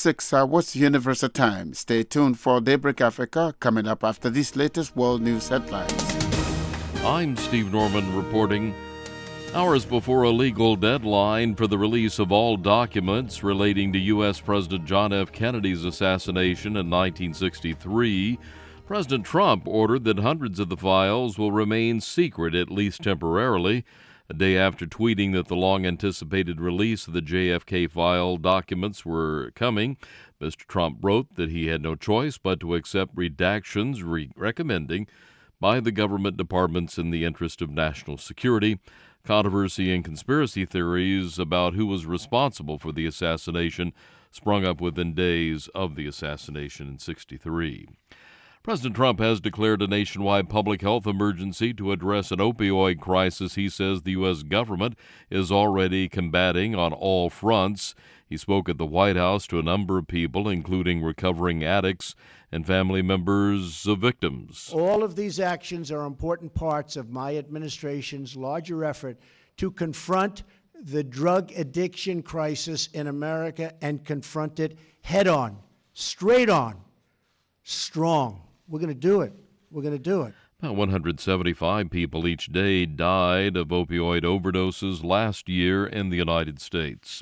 6 hours Universal Time. Stay tuned for Daybreak Africa coming up after these latest world news headlines. I'm Steve Norman reporting. Hours before a legal deadline for the release of all documents relating to U.S. President John F. Kennedy's assassination in 1963, President Trump ordered that hundreds of the files will remain secret, at least temporarily. A day after tweeting that the long-anticipated release of the JFK file documents were coming, Mr. Trump wrote that he had no choice but to accept redactions recommending by the government departments in the interest of national security. Controversy and conspiracy theories about who was responsible for the assassination sprung up within days of the assassination in '63. President Trump has declared a nationwide public health emergency to address an opioid crisis he says the U.S. government is already combating on all fronts. He spoke at the White House to a number of people, including recovering addicts and family members of victims. All of these actions are important parts of my administration's larger effort to confront the drug addiction crisis in America and confront it head on, straight on, strong. We're going to do it. We're going to do it. About 175 people each day died of opioid overdoses last year in the United States.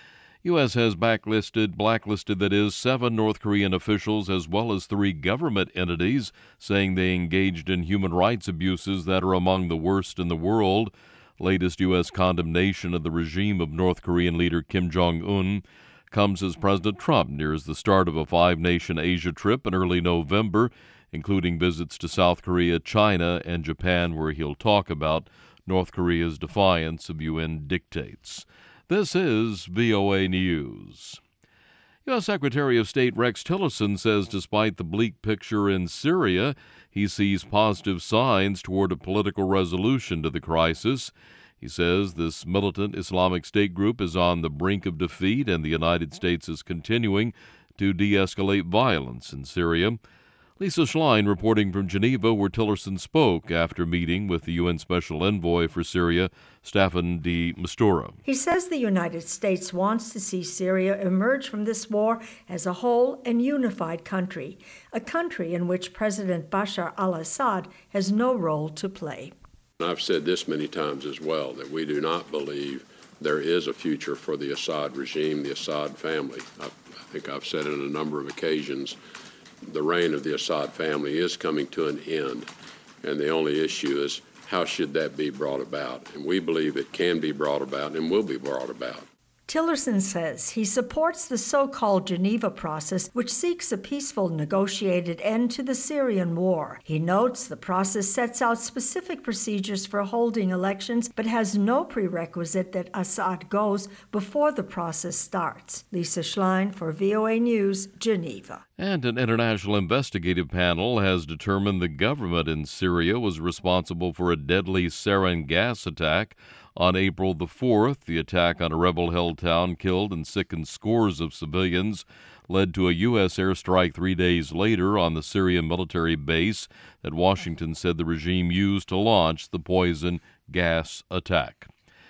U.S. has blacklisted, that is, 7 North Korean officials as well as 3 government entities, saying they engaged in human rights abuses that are among the worst in the world. Latest U.S. condemnation of the regime of North Korean leader Kim Jong-un comes as President Trump nears the start of a 5-nation Asia trip in early November, including visits to South Korea, China, and Japan, where he'll talk about North Korea's defiance of UN dictates. This is VOA News. U.S. Secretary of State Rex Tillerson says despite the bleak picture in Syria, he sees positive signs toward a political resolution to the crisis. He says this militant Islamic State group is on the brink of defeat and the United States is continuing to de-escalate violence in Syria. Lisa Schlein reporting from Geneva, where Tillerson spoke after meeting with the UN Special Envoy for Syria, Staffan de Mistura. He says the United States wants to see Syria emerge from this war as a whole and unified country, a country in which President Bashar al-Assad has no role to play. I've said this many times as well, that we do not believe there is a future for the Assad regime, the Assad family. I think I've said it on a number of occasions. The reign of the Assad family is coming to an end, and the only issue is how should that be brought about? And we believe it can be brought about and will be brought about. Tillerson says he supports the so-called Geneva process, which seeks a peaceful, negotiated end to the Syrian war. He notes the process sets out specific procedures for holding elections, but has no prerequisite that Assad goes before the process starts. Lisa Schlein for VOA News, Geneva. And an international investigative panel has determined the government in Syria was responsible for a deadly sarin gas attack on April the 4th. The attack on a rebel-held town killed and sickened scores of civilians, led to a U.S. airstrike 3 days later on the Syrian military base that Washington said the regime used to launch the poison gas attack.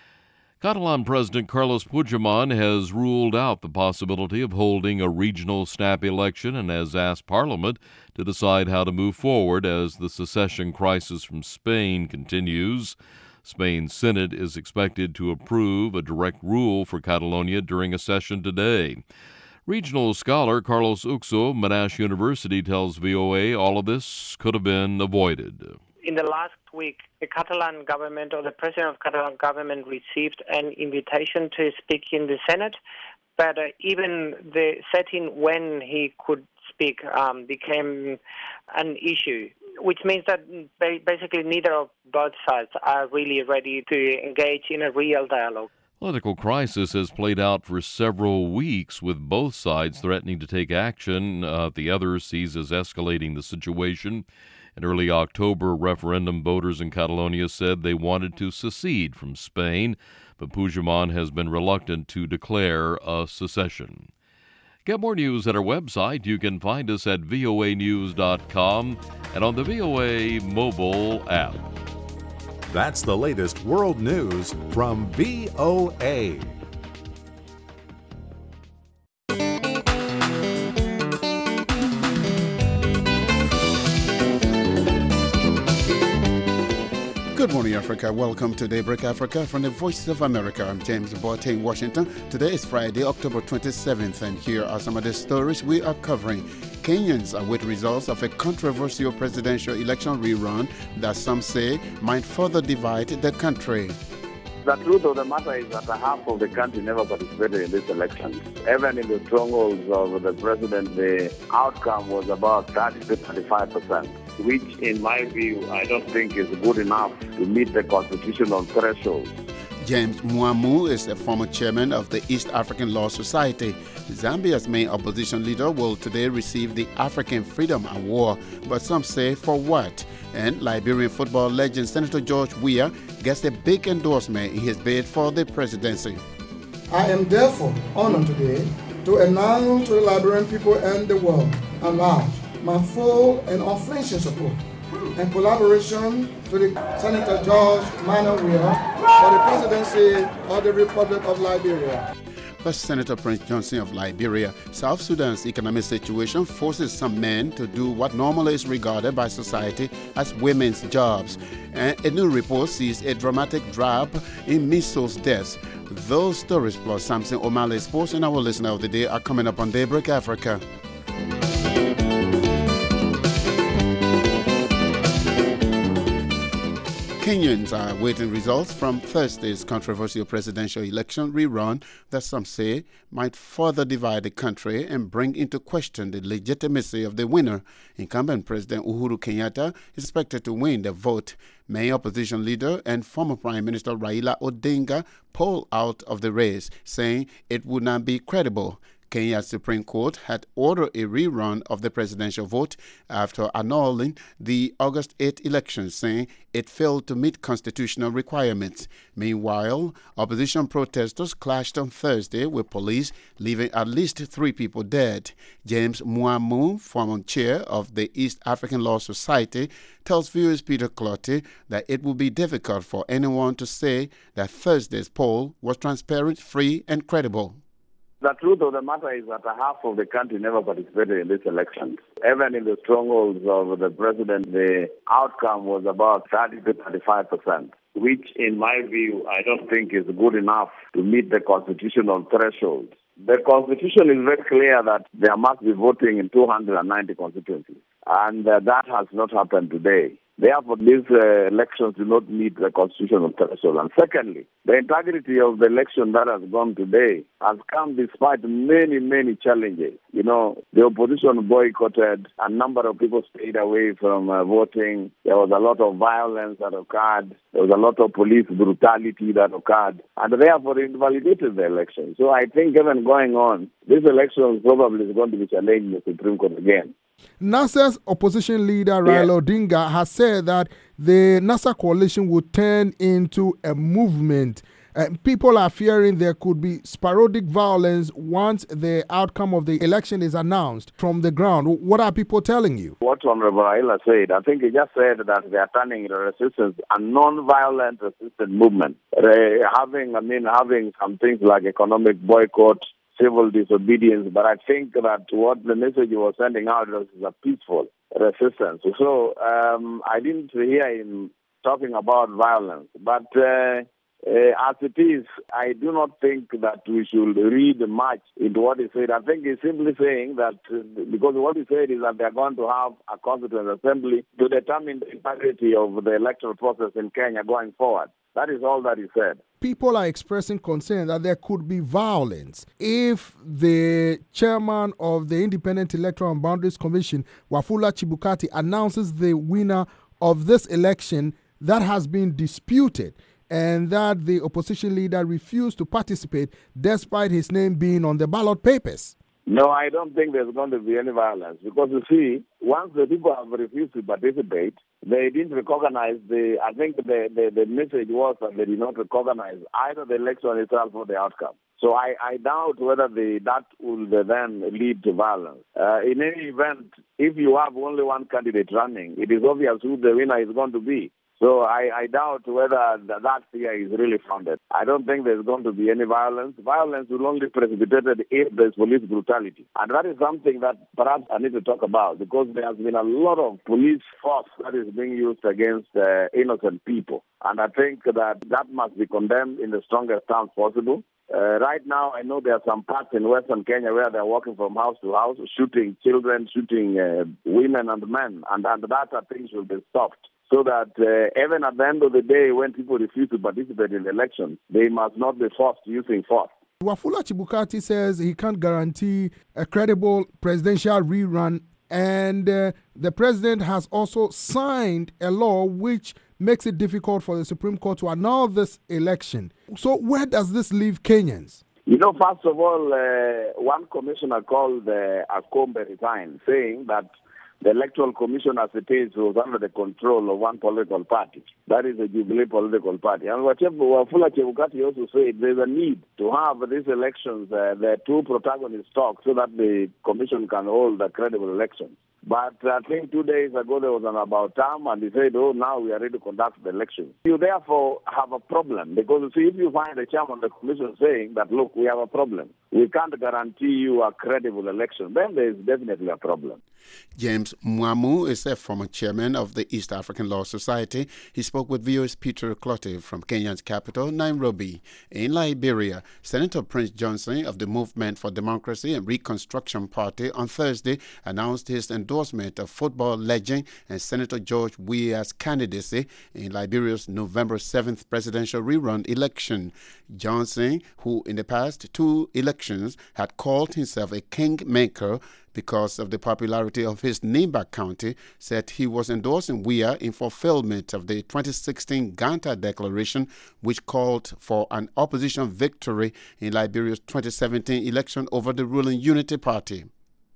Catalan President Carles Puigdemont has ruled out the possibility of holding a regional snap election and has asked Parliament to decide how to move forward as the secession crisis from Spain continues. Spain's Senate is expected to approve a direct rule for Catalonia during a session today. Regional scholar Carlos Uxo, Monash University, tells VOA all of this could have been avoided. In the last week, the Catalan government, or the president of Catalan government, received an invitation to speak in the Senate, but even the setting when he could speak became an issue, which means that basically neither of both sides are really ready to engage in a real dialogue. Political crisis has played out for several weeks, with both sides threatening to take action. The other sees as escalating the situation. In early October, referendum voters in Catalonia said they wanted to secede from Spain, but Puigdemont has been reluctant to declare a secession. Get more news at our website. You can find us at voanews.com and on the VOA mobile app. That's the latest world news from VOA. morning, Africa. Welcome to Daybreak Africa from the Voice of America. I'm James Boate in Washington. Today is Friday, October 27th, and here are some of the stories we are covering. Kenyans await results of a controversial presidential election rerun that some say might further divide the country. The truth of the matter is that half of the country never participated in this election. Even in the strongholds of the president, the outcome was about 30 to 35%, which in my view, I don't think is good enough to meet the constitutional threshold. James Mwamu is a former chairman of the East African Law Society. Zambia's main opposition leader will today receive the African Freedom Award, but some say for what? And Liberian football legend Senator George Weah gets a big endorsement in his bid for the presidency. I am therefore honored today to announce to the Liberian people and the world at large my full and unflinching support and collaboration to the Senator George Manuel Weah for the presidency of the Republic of Liberia. But Senator Prince Johnson of Liberia, South Sudan's economic situation forces some men to do what normally is regarded by society as women's jobs. And a new report sees a dramatic drop in measles deaths. Those stories plus Samson O'Malley Sports and our listener of the day are coming up on Daybreak Africa. Kenyans are awaiting results from Thursday's controversial presidential election rerun that some say might further divide the country and bring into question the legitimacy of the winner. Incumbent President Uhuru Kenyatta is expected to win the vote. Main opposition leader and former Prime Minister Raila Odinga pulled out of the race, saying it would not be credible. Kenya's Supreme Court had ordered a rerun of the presidential vote after annulling the August 8 election, saying it failed to meet constitutional requirements. Meanwhile, opposition protesters clashed on Thursday with police, leaving at least 3 people dead. James Mwamu, former chair of the East African Law Society, tells viewers Peter Clotty that it will be difficult for anyone to say that Thursday's poll was transparent, free, and credible. The truth of the matter is that half of the country never participated in this election. Even in the strongholds of the president, the outcome was about 30 to 35%, which in my view, I don't think is good enough to meet the constitutional threshold. The constitution is very clear that there must be voting in 290 constituencies, and that has not happened today. Therefore, these elections do not meet the constitutional threshold. And secondly, the integrity of the election that has gone today has come despite many, many challenges. You know, the opposition boycotted, a number of people stayed away from voting. There was a lot of violence that occurred. There was a lot of police brutality that occurred. And therefore, it invalidated the election. So I think even going on, this election probably is going to be challenged in the Supreme Court again. NASA's opposition leader Raila Odinga has said that the NASA coalition would turn into a movement. People are fearing there could be sporadic violence once the outcome of the election is announced from the ground. What are people telling you? What Honorable Raila said, I think he just said that they are turning the resistance a non-violent resistance movement. Having some things like economic boycott, civil disobedience, but I think that what the message he was sending out was a peaceful resistance. So I didn't hear him talking about violence, but as it is, I do not think that we should read much into what he said. I think he's simply saying that because what he said is that they're going to have a constituent assembly to determine the integrity of the electoral process in Kenya going forward. That is all that he said. People are expressing concern that there could be violence if the chairman of the Independent Electoral and Boundaries Commission, Wafula Chebukati, announces the winner of this election that has been disputed, and that the opposition leader refused to participate despite his name being on the ballot papers. No, I don't think there's going to be any violence because, you see, once the people have refused to participate, they didn't recognize I think the message was that they did not recognize either the election itself or the outcome. So I doubt whether that will then lead to violence. In any event, if you have only one candidate running, it is obvious who the winner is going to be. So I doubt whether that fear is really founded. I don't think there's going to be any violence. Violence will only be precipitated if there's police brutality. And that is something that perhaps I need to talk about, because there has been a lot of police force that is being used against innocent people. And I think that must be condemned in the strongest terms possible. Right now, I know there are some parts in Western Kenya where they're walking from house to house, shooting children, shooting women and men, and that things will be stopped. So that even at the end of the day, when people refuse to participate in the elections, they must not be forced using force. Wafula Chebukati says he can't guarantee a credible presidential rerun, and the president has also signed a law which makes it difficult for the Supreme Court to annul this election. So where does this leave Kenyans? You know, first of all, one commissioner called Akombe resigned, saying that the Electoral Commission as it is was under the control of one political party. That is the Jubilee political party. And Wafula Chebukati also said there's a need to have these elections, the two protagonists talk, so that the commission can hold a credible election. But I think 2 days ago there was an about time, and he said, now we are ready to conduct the election. You therefore have a problem, because you see, if you find the chairman of the commission saying that, look, we have a problem, we can't guarantee you a credible election, then there is definitely a problem. James Mwamu is a former chairman of the East African Law Society. He spoke with VOA's Peter Clottey from Kenya's capital, Nairobi. In Liberia, Senator Prince Johnson of the Movement for Democracy and Reconstruction Party on Thursday announced his endorsement of football legend and Senator George Weah's candidacy in Liberia's November 7th presidential rerun election. Johnson, who in the past two elections had called himself a kingmaker because of the popularity of his Nimba County, said he was endorsing Weah in fulfillment of the 2016 Ganta Declaration, which called for an opposition victory in Liberia's 2017 election over the ruling Unity Party.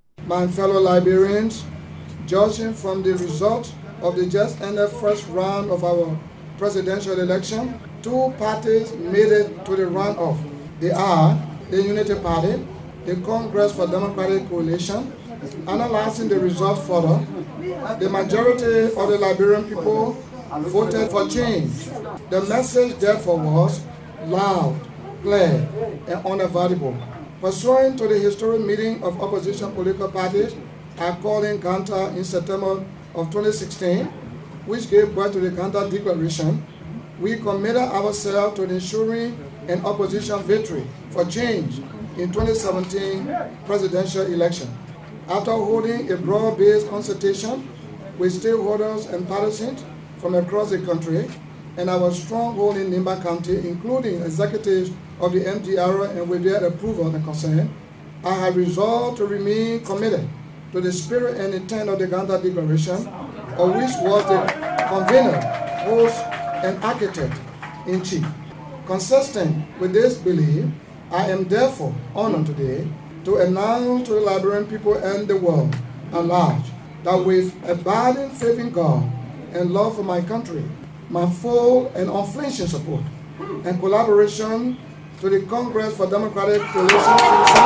My fellow Liberians, judging from the result of the just ended first round of our presidential election, two parties made it to the runoff. They are the Unity Party, the Congress for Democratic Coalition. Analyzing the result further, the majority of the Liberian people voted for change. The message therefore was loud, clear, and unavoidable. Pursuant to the historic meeting of opposition political parties at calling Ganta in September of 2016, which gave birth to the Ganta Declaration, we committed ourselves to ensuring an opposition victory for change in 2017 presidential election. After holding a broad-based consultation with stakeholders and partisans from across the country and our stronghold in Nimba County, including executives of the MDR and with their approval and consent, I have resolved to remain committed to the spirit and intent of the Ganta Declaration, of which was the convener, host, and architect-in-chief. Consistent with this belief, I am therefore honored today to announce to the Liberian people and the world at large that with abiding faith in God and love for my country, my full and unflinching support and collaboration to the Congress for Democratic Coalition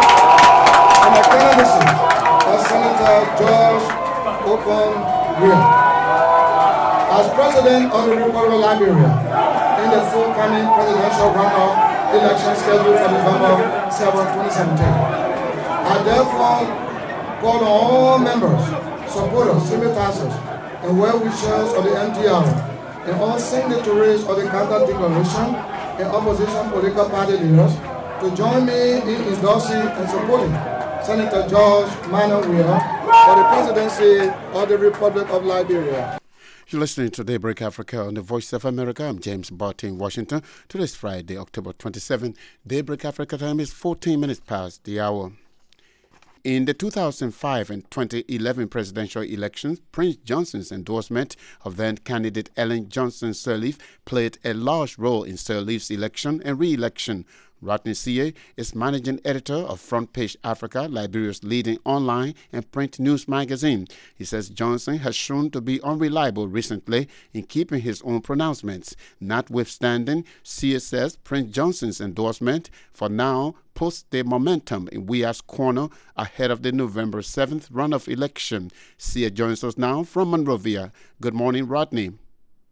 and my candidacy as Senator George Okon Weah. As President of the Republic of Liberia in the forthcoming presidential runoff election scheduled for November 7, 2017. I therefore call on all members, supporters, sympathizers, and well-wishers of the MDR and all signatories of the Ganta Declaration and opposition political party leaders to join me in endorsing and supporting Senator George Manuel Weah for the presidency of the Republic of Liberia. You're listening to Daybreak Africa on the Voice of America. I'm James Barty in Washington. Today's Friday, October 27. Daybreak Africa time is 14 minutes past the hour. In the 2005 and 2011 presidential elections, Prince Johnson's endorsement of then-candidate Ellen Johnson Sirleaf played a large role in Sirleaf's election and re-election. Rodney Sieh is managing editor of Front Page Africa, Liberia's leading online and print news magazine. He says Johnson has shown to be unreliable recently in keeping his own pronouncements. Notwithstanding, Sieh says Prince Johnson's endorsement for now puts the momentum in Weah's corner ahead of the November 7th runoff election. Sieh joins us now from Monrovia. Good morning, Rodney.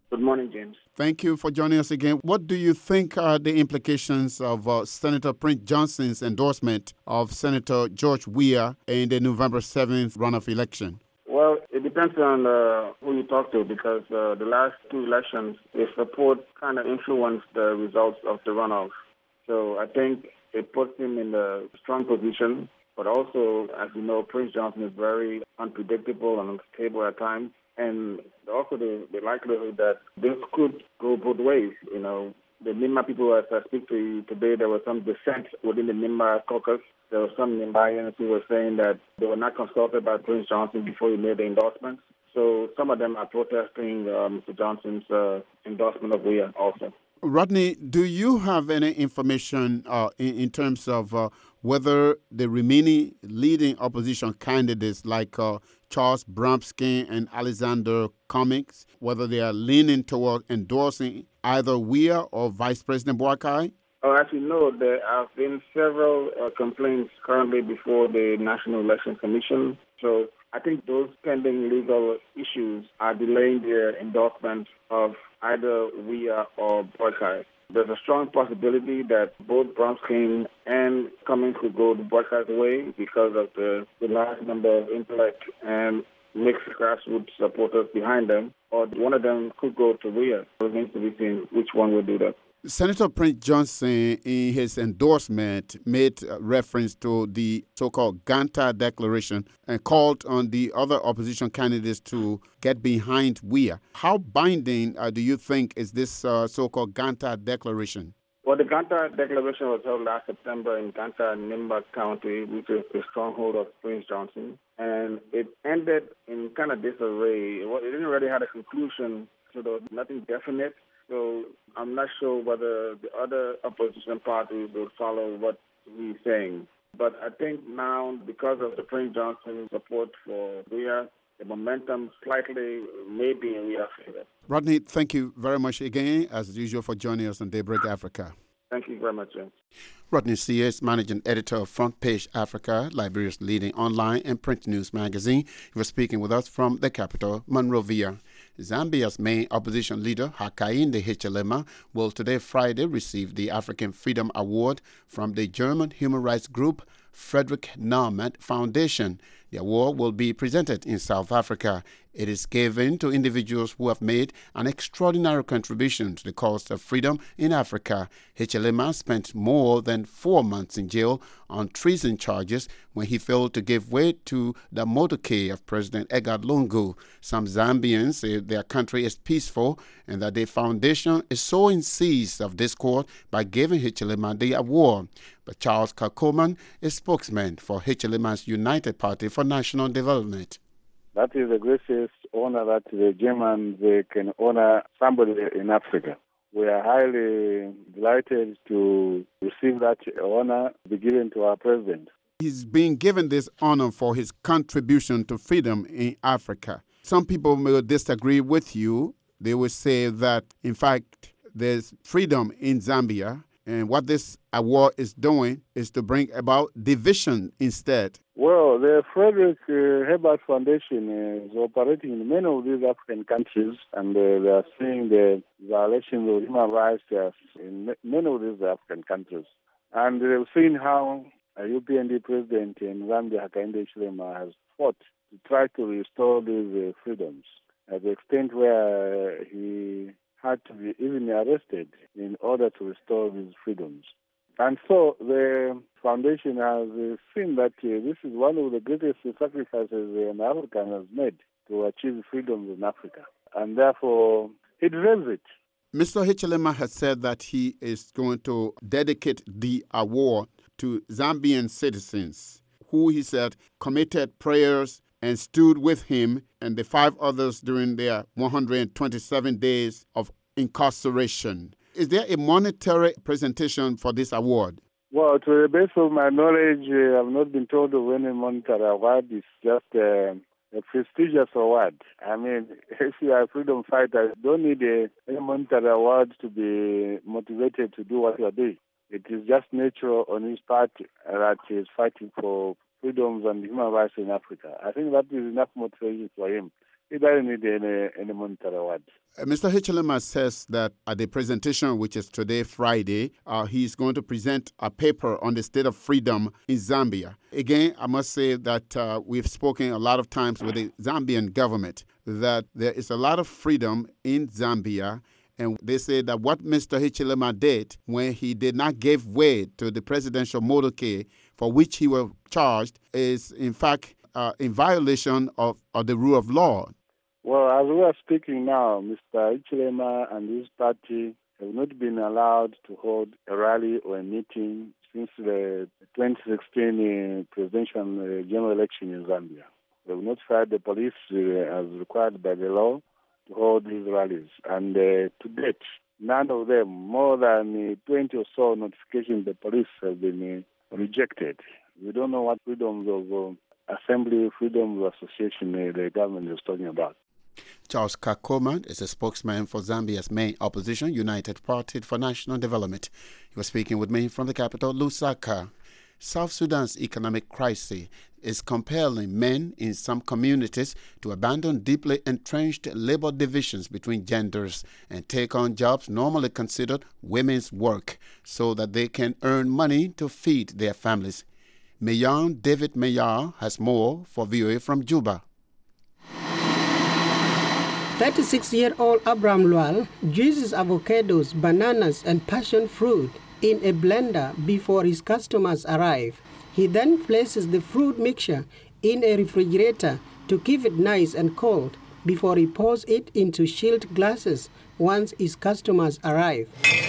Good morning, James. Thank you for joining us again. What do you think are the implications of Senator Prince Johnson's endorsement of Senator George Weah in the November 7th runoff election? Well, it depends on who you talk to, because the last two elections, his support kind of influenced the results of the runoff. So I think it puts him in a strong position. But also, as you know, Prince Johnson is very unpredictable and unstable at times. And also the likelihood that this could go both ways. You know, the Nimba people, as I speak to you today, there was some dissent within the Nimba caucus. There were some Nimbayans who were saying that they were not consulted by Prince Johnson before he made the endorsement. So some of them are protesting Mr. Johnson's endorsement of Weah also. Rodney, do you have any information in terms of whether the remaining leading opposition candidates like Charles Bramsky and Alexander Cummings, whether they are leaning toward endorsing either Weah or Vice President Boakai? Oh, as you know, there have been several complaints currently before the National Election Commission. So I think those pending legal issues are delaying the endorsement of either Weah or Boakai. There's a strong possibility that both Bramsky and Cummings could go the Boakai's way because of the large number of intellect and mixed grassroots supporters behind them, or one of them could go to Weah. It remains to be seen which one will do that. Senator Prince Johnson, in his endorsement, made reference to the so-called Ganta Declaration and called on the other opposition candidates to get behind Weah. How binding do you think is this so-called Ganta Declaration? Well, the Ganta Declaration was held last September in Ganta, Nimba County, which is the stronghold of Prince Johnson. And it ended in kind of disarray. It didn't really have a conclusion, so there was nothing definite. So I'm not sure whether the other opposition parties will follow what he's saying. But I think now, because of the Prince Johnson support for Weah, the momentum slightly may be in Weah's favor. Rodney, thank you very much again, as usual, for joining us on Daybreak Africa. Thank you very much, James. Rodney Sears, managing editor of Front Page Africa, Liberia's leading online and print news magazine. He was speaking with us from the capital, Monrovia. Zambia's main opposition leader, Hakainde Hichilema, will today, Friday, receive the African Freedom Award from the German human rights group Frederick Naumann Foundation. The award will be presented in South Africa. It is given to individuals who have made an extraordinary contribution to the cause of freedom in Africa. Hichilema spent more than 4 months in jail on treason charges when he failed to give way to the motorcade of President Edgar Lungu. Some Zambians say their country is peaceful and that the foundation is sowing seeds of discord by giving Hichilema the award. But Charles Kakoman is spokesman for Hichilema's United Party for National Development. That is the greatest honor that the Germans can honor somebody in Africa. We are highly delighted to receive that honor be given to our president. He's being given this honor for his contribution to freedom in Africa. Some people may disagree with you. They will say that, in fact, there's freedom in Zambia, and what this award is doing is to bring about division instead. Well, the Frederick Herbert Foundation is operating in many of these African countries, and they are seeing the violations of human rights in many of these African countries. And they've seen how a UPND president in Zambia, Hakainde Hichilema, has fought to try to restore these freedoms, at the extent where he had to be even arrested in order to restore these freedoms. And so the foundation has seen that this is one of the greatest sacrifices an African has made to achieve freedoms in Africa. And therefore, he deserves it. Mr. Hichilema has said that he is going to dedicate the award to Zambian citizens who, he said, committed prayers and stood with him and the 5 others during their 127 days of incarceration. Is there a monetary presentation for this award? Well, to the best of my knowledge, I've not been told of any monetary award. It's just a prestigious award. I mean, if you are a freedom fighter, you don't need any monetary award to be motivated to do what you are doing. It is just nature on his part that he is fighting for freedoms and human rights in Africa. I think that is enough motivation for him It doesn't need any monetary award. Mr. Hichilema says that at the presentation, which is today, Friday, he's going to present a paper on the state of freedom in Zambia. Again, I must say that we've spoken a lot of times with the Zambian government that there is a lot of freedom in Zambia. And they say that what Mr. Hichilema did when he did not give way to the presidential motorcade for which he was charged is, in fact, in violation of the rule of law. Well, as we are speaking now, Mr. Hichilema and his party have not been allowed to hold a rally or a meeting since the 2016 presidential general election in Zambia. They have notified the police as required by the law to hold these rallies. And to date, none of them, more than 20 or so notifications the police have been rejected. We don't know what freedoms of assembly, freedom of association the government is talking about. Charles Kakoma is a spokesman for Zambia's main opposition, United Party for National Development. He was speaking with me from the capital, Lusaka. South Sudan's economic crisis is compelling men in some communities to abandon deeply entrenched labor divisions between genders and take on jobs normally considered women's work so that they can earn money to feed their families. Mayan David Mayar has more for VOA from Juba. 36-year-old Abraham Lual juices avocados, bananas, and passion fruit in a blender before his customers arrive. He then places the fruit mixture in a refrigerator to keep it nice and cold before he pours it into chilled glasses once his customers arrive.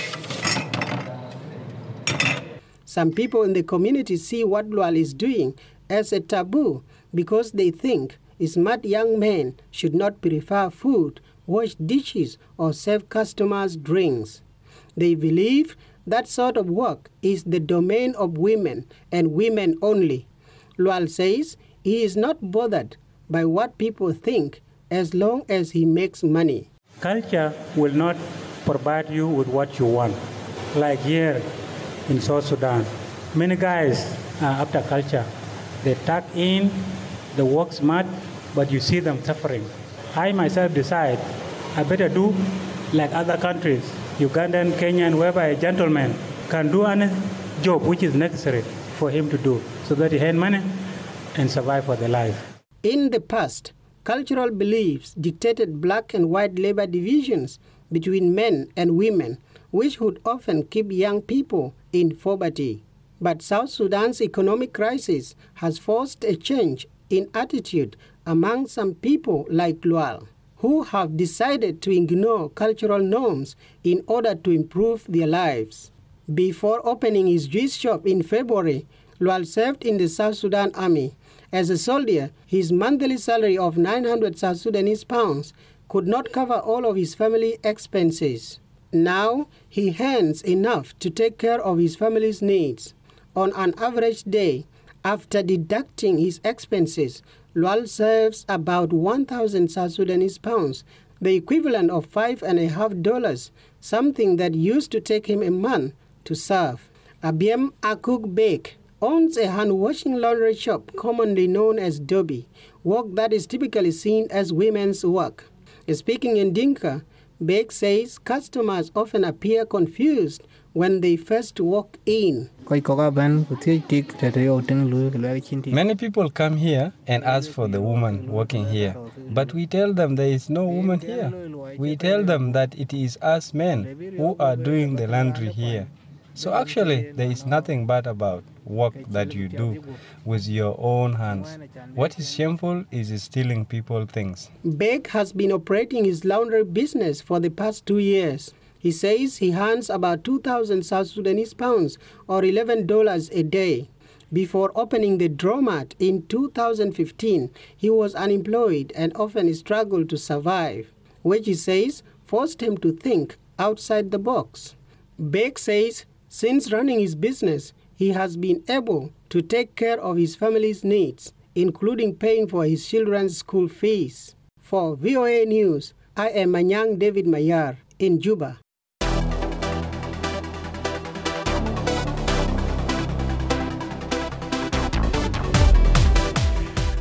Some people in the community see what Lual is doing as a taboo because they think smart young men should not prepare food, wash dishes, or serve customers drinks. They believe that sort of work is the domain of women and women only. Lual says he is not bothered by what people think as long as he makes money. Culture will not provide you with what you want. Like here in South Sudan, many guys are after culture. They tuck in, they work smart, but you see them suffering. I myself decide I better do like other countries, Ugandan, Kenyan, whereby a gentleman can do any job which is necessary for him to do so that he earn money and survive for their life. In the past, cultural beliefs dictated black and white labor divisions between men and women, which would often keep young people in poverty. But South Sudan's economic crisis has forced a change in attitude among some people like Lual, who have decided to ignore cultural norms in order to improve their lives. Before opening his juice shop in February, Lual served in the South Sudan Army. As a soldier, his monthly salary of 900 South Sudanese pounds could not cover all of his family expenses. Now, he earns enough to take care of his family's needs. On an average day, after deducting his expenses, Lual serves about 1,000 South Sudanese pounds, the equivalent of $5.50, something that used to take him a month to serve. Abiem Akuk Bek owns a hand-washing laundry shop commonly known as Dobby, work that is typically seen as women's work. Speaking in Dinka, Bek says customers often appear confused when they first walk in. Many people come here and ask for the woman working here, but we tell them there is no woman here. We tell them that it is us men who are doing the laundry here. So actually, there is nothing bad about work that you do with your own hands. What is shameful is stealing people things. Beg has been operating his laundry business for the past 2 years. He says he earns about 2,000 South Sudanese pounds or $11 a day. Before opening the Dromat in 2015, he was unemployed and often struggled to survive, which he says forced him to think outside the box. Beg says since running his business, he has been able to take care of his family's needs, including paying for his children's school fees. For VOA News, I am Manyang David Mayar in Juba.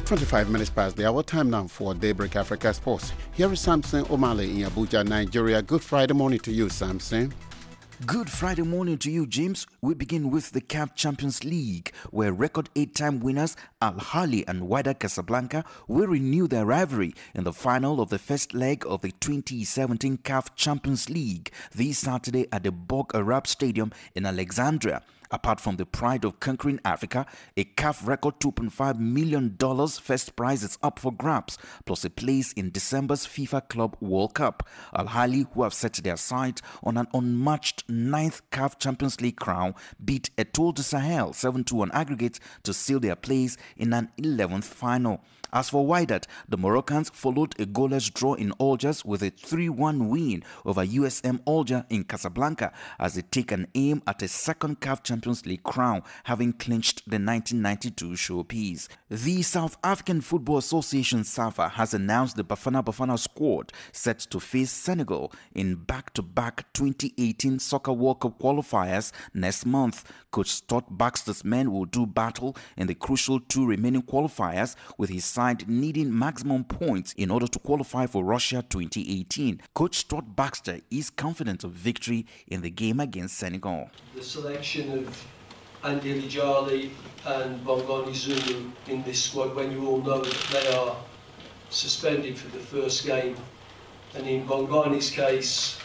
25 minutes past the hour. Time now for Daybreak Africa Sports. Here is Samson Omale in Abuja, Nigeria. Good Friday morning to you, Samson. Good Friday morning to you, James. We begin with the CAF Champions League, where record 8-time winners Al Ahly and Wydad Casablanca will renew their rivalry in the final of the first leg of the 2017 CAF Champions League this Saturday at the Borg Arab Stadium in Alexandria. Apart from the pride of conquering Africa, a CAF record $2.5 million first prize is up for grabs, plus a place in December's FIFA Club World Cup. Al Ahly, who have set their sight on an unmatched 9th CAF Champions League crown, beat Etoile du Sahel 7-2 on aggregate to seal their place in an 11th final. As for Wydad, the Moroccans followed a goalless draw in Algiers with a 3-1 win over USM Alger in Casablanca as they take an aim at a second CAF Champions League crown, having clinched the 1992 showpiece. The South African Football Association SAFA has announced the Bafana squad set to face Senegal in back-to-back 2018 Soccer World Cup qualifiers next month. Coach Stott Baxter's men will do battle in the crucial 2 remaining qualifiers, with his side needing maximum points in order to qualify for Russia 2018. Coach Stott Baxter is confident of victory in the game against Senegal. The selection of Andy Lijali and Bongani Zulu in this squad, when you all know that they are suspended for the first game, and in Bongani's case,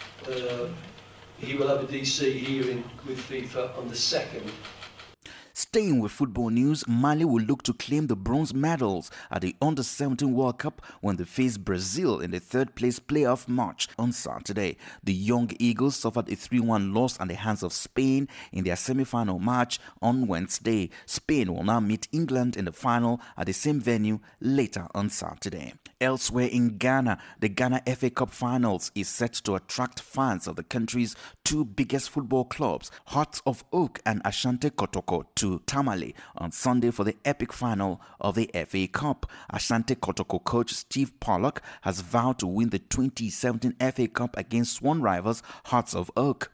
he will have a DC hearing with FIFA on the 2nd. Staying with football news, Mali will look to claim the bronze medals at the Under-17 World Cup when they face Brazil in the third-place playoff match on Saturday. The Young Eagles suffered a 3-1 loss at the hands of Spain in their semi-final match on Wednesday. Spain will now meet England in the final at the same venue later on Saturday. Elsewhere in Ghana, the Ghana FA Cup Finals is set to attract fans of the country's 2 biggest football clubs, Hearts of Oak and Asante Kotoko, to Tamale on Sunday for the epic final of the FA Cup. Asante Kotoko coach Steve Pollock has vowed to win the 2017 FA Cup against sworn rivals Hearts of Oak.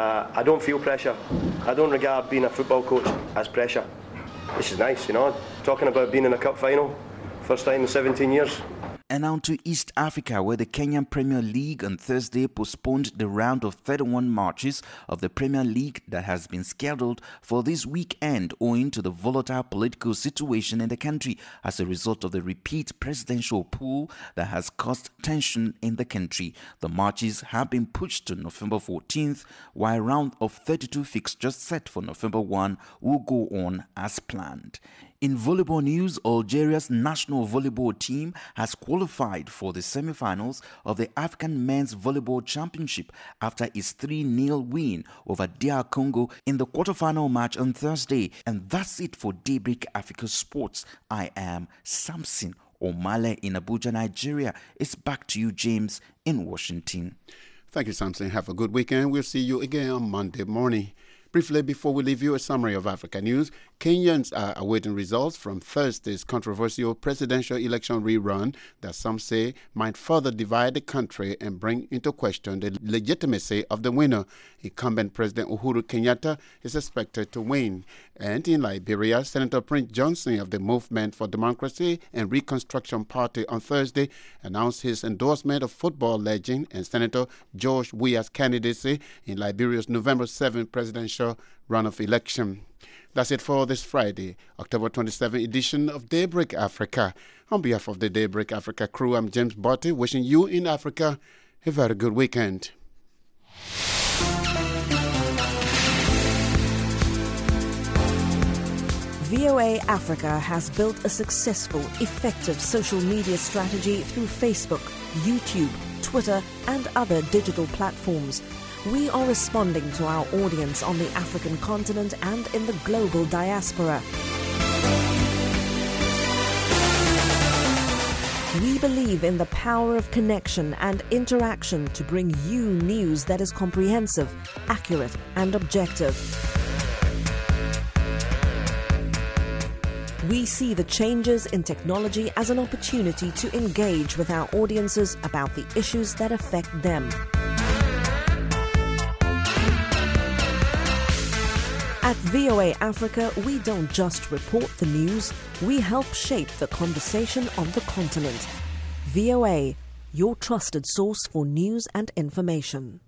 I don't feel pressure. I don't regard being a football coach as pressure. This is nice, talking about being in a cup final, first time in 17 years. And on to East Africa, where the Kenyan Premier League on Thursday postponed the round of 31 matches of the Premier League that has been scheduled for this weekend owing to the volatile political situation in the country as a result of the repeat presidential poll that has caused tension in the country. The matches have been pushed to November 14th, while a round of 32 fixtures set for November 1 will go on as planned. In volleyball news, Algeria's national volleyball team has qualified for the semi-finals of the African Men's Volleyball Championship after its 3-0 win over DR Congo in the quarterfinal match on Thursday. And that's it for Daybreak Africa Sports. I am Samson Omale in Abuja, Nigeria. It's back to you, James, in Washington. Thank you, Samson. Have a good weekend. We'll see you again on Monday morning. Briefly, before we leave you, a summary of Africa news. Kenyans are awaiting results from Thursday's controversial presidential election rerun that some say might further divide the country and bring into question the legitimacy of the winner. Incumbent President Uhuru Kenyatta is expected to win. And in Liberia, Senator Prince Johnson of the Movement for Democracy and Reconstruction Party on Thursday announced his endorsement of football legend and Senator George Weah's candidacy in Liberia's November 7th presidential runoff election. That's it for this Friday, October 27th edition of Daybreak Africa. On behalf of the Daybreak Africa crew, I'm James Botti, wishing you in Africa a very good weekend. VOA Africa has built a successful, effective social media strategy through Facebook, YouTube, Twitter, and other digital platforms. We are responding to our audience on the African continent and in the global diaspora. We believe in the power of connection and interaction to bring you news that is comprehensive, accurate, and objective. We see the changes in technology as an opportunity to engage with our audiences about the issues that affect them. At VOA Africa, we don't just report the news, we help shape the conversation on the continent. VOA, your trusted source for news and information.